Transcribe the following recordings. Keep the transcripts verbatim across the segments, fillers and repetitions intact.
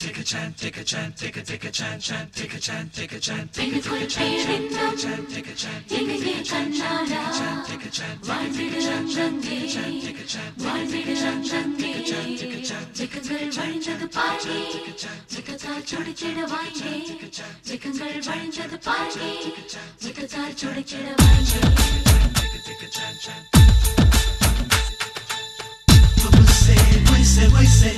take a chance, take a chance, take a take a chance, chance, take a chance, take a chance, take a take a chance, take a chance, take a chance, take a chance, take a chance, take a chance, take a chance, take a chance, take a chance, take a chance, take a chance, take a chance, வழிஞ்சது பாடி சிக்கத்தார் சுடிச்சிட வாங்கி சிக்கங்கள் வழிஞ்சது பாடி சிக்கத்தார் சுடிச்சிட வாங்கி Você, você, você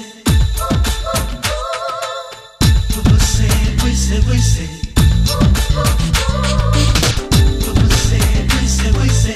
Você, você, você Você, você, você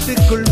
வீட்டுக்குள்